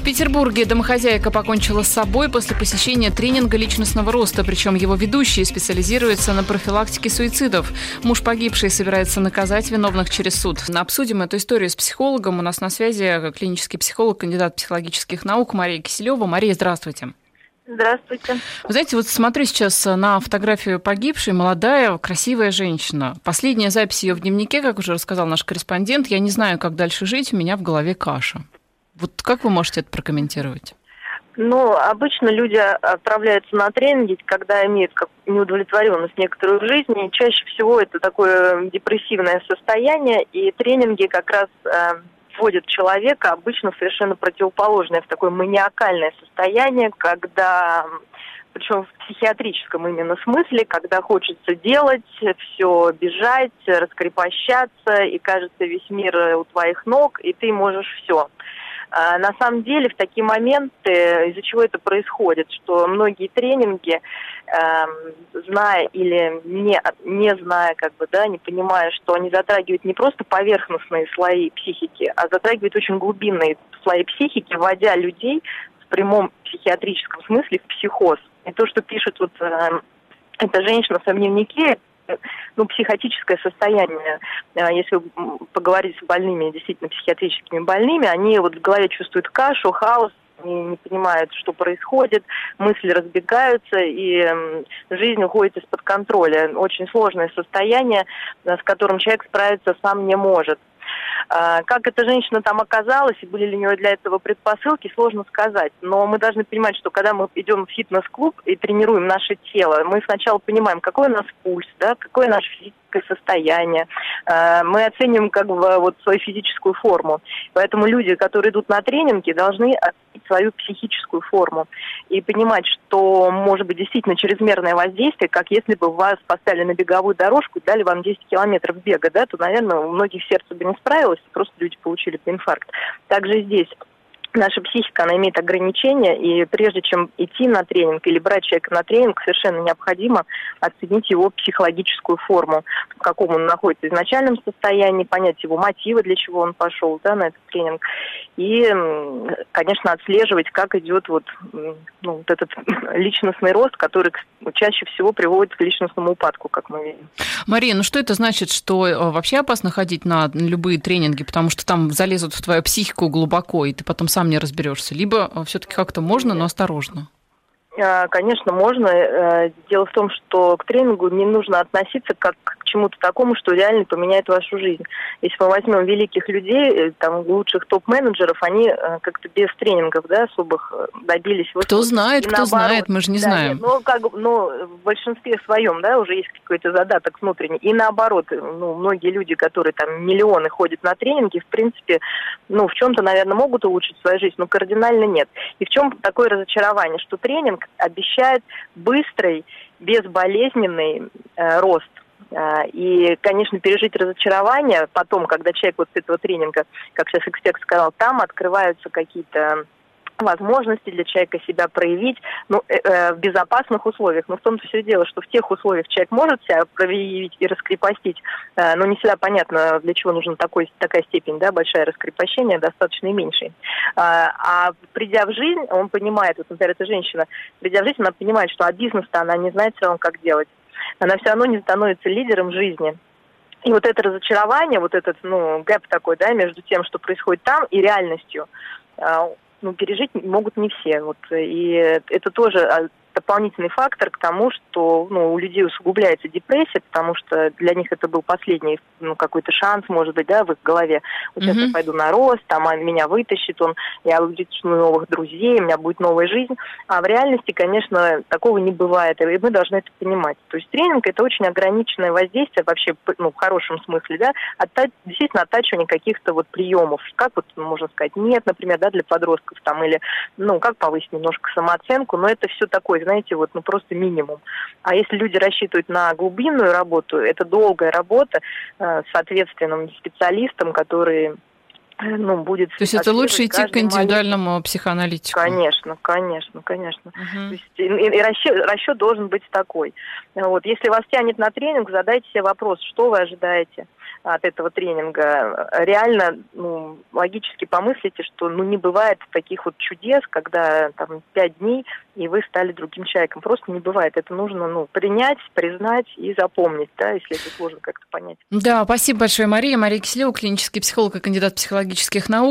Петербурге домохозяйка покончила с собой после посещения тренинга личностного роста, причем его ведущий специализируется на профилактике суицидов. Муж погибшей собирается наказать виновных через суд. Обсудим эту историю с психологом. У нас на связи клинический психолог, кандидат психологических наук Мария Киселева. Мария, здравствуйте. Здравствуйте. Вы знаете, вот смотрю сейчас на фотографию погибшей, молодая, красивая женщина. Последняя запись ее в дневнике, как уже рассказал наш корреспондент, я не знаю, как дальше жить, у меня в голове каша. Вот как вы можете это прокомментировать? Обычно люди отправляются на тренинги, когда имеют неудовлетворенность некоторую в жизни. И чаще всего это такое депрессивное состояние, и тренинги как раз вводят человека обычно совершенно противоположное, в такое маниакальное состояние, когда, причем в психиатрическом именно смысле, когда хочется делать, все бежать, раскрепощаться, и кажется, весь мир у твоих ног, и ты можешь все. На самом деле, в такие моменты, из-за чего это происходит, что многие тренинги, зная или не зная, не понимая, что они затрагивают не просто поверхностные слои психики, а затрагивают очень глубинные слои психики, вводя людей в прямом психиатрическом смысле в психоз. И то, что пишет эта женщина в своем дневнике, психотическое состояние. Если поговорить с больными, действительно психиатрическими больными, они в голове чувствуют кашу, хаос, не понимают, что происходит, мысли разбегаются, и жизнь уходит из-под контроля. Очень сложное состояние, с которым человек справиться сам не может. Как эта женщина там оказалась, и были ли у нее для этого предпосылки, сложно сказать. Но мы должны понимать, что когда мы идем в фитнес-клуб и тренируем наше тело, мы сначала понимаем, какой у нас пульс, какое наше физическое состояние. Мы оцениваем свою физическую форму. Поэтому люди, которые идут на тренинги, должны оценить свою психическую форму и понимать, что может быть действительно чрезмерное воздействие, как если бы вас поставили на беговую дорожку и дали вам 10 километров бега, то, наверное, у многих сердце бы не справилось, просто люди получили бы инфаркт. Также здесь наша психика, она имеет ограничения, и прежде чем идти на тренинг или брать человека на тренинг, совершенно необходимо оценить его психологическую форму, в каком он находится в изначальном состоянии, понять его мотивы, для чего он пошел на этот тренинг, и, конечно, отслеживать, как идет этот личностный рост, который чаще всего приводит к личностному упадку, как мы видим. Мария, что это значит, что вообще опасно ходить на любые тренинги, потому что там залезут в твою психику глубоко, и ты потом сам не разберешься, либо все-таки как-то можно, но осторожно? Конечно, можно. Дело в том, что к тренингу не нужно относиться как к чему-то такому, что реально поменяет вашу жизнь. Если мы возьмем великих людей, лучших топ-менеджеров, они как-то без тренингов, особых добились. Кто знает, мы же не знаем. В большинстве своем, уже есть какой-то задаток внутренний. И наоборот, многие люди, которые миллионы ходят на тренинги, в принципе, в чем-то, наверное, могут улучшить свою жизнь, но кардинально нет. И в чем такое разочарование, что тренинг обещает быстрый, безболезненный рост. И, конечно, пережить разочарование потом, когда человек с этого тренинга, как сейчас эксперт сказал, там открываются какие-то возможности для человека себя проявить в безопасных условиях. Но в том-то все дело, что в тех условиях человек может себя проявить и раскрепостить, но не всегда понятно, для чего нужна такая степень, большое раскрепощение, достаточно и меньшей. А придя в жизнь, он понимает, например, эта женщина, придя в жизнь, она понимает, что бизнес-то она не знает все равно, как делать. Она все равно не становится лидером жизни. И это разочарование, этот гэп такой, между тем, что происходит там, и реальностью, пережить могут не все. И это тоже дополнительный фактор к тому, что у людей усугубляется депрессия, потому что для них это был последний какой-то шанс, может быть, в их голове. Сейчас я пойду на рост, меня вытащит я увижу новых друзей, у меня будет новая жизнь. А в реальности, конечно, такого не бывает, и мы должны это понимать. То есть тренинг – это очень ограниченное воздействие вообще, в хорошем смысле, действительно оттачивание каких-то приемов. Как можно сказать, нет, например, для подростков, или, как повысить немножко самооценку, но это все такое, просто минимум. А если люди рассчитывают на глубинную работу, это долгая работа с ответственным специалистом, который будет... То есть это лучше идти к индивидуальному психоаналитику? Конечно. То есть, и расчет должен быть такой. Если вас тянет на тренинг, задайте себе вопрос, что вы ожидаете. от этого тренинга, реально, логически помыслите, что, не бывает таких вот чудес, когда там 5 дней, и вы стали другим человеком. Просто не бывает. Это нужно, принять, признать и запомнить, да, если это сложно как-то понять. Да, спасибо большое, Мария. Мария Киселева, клинический психолог и кандидат психологических наук.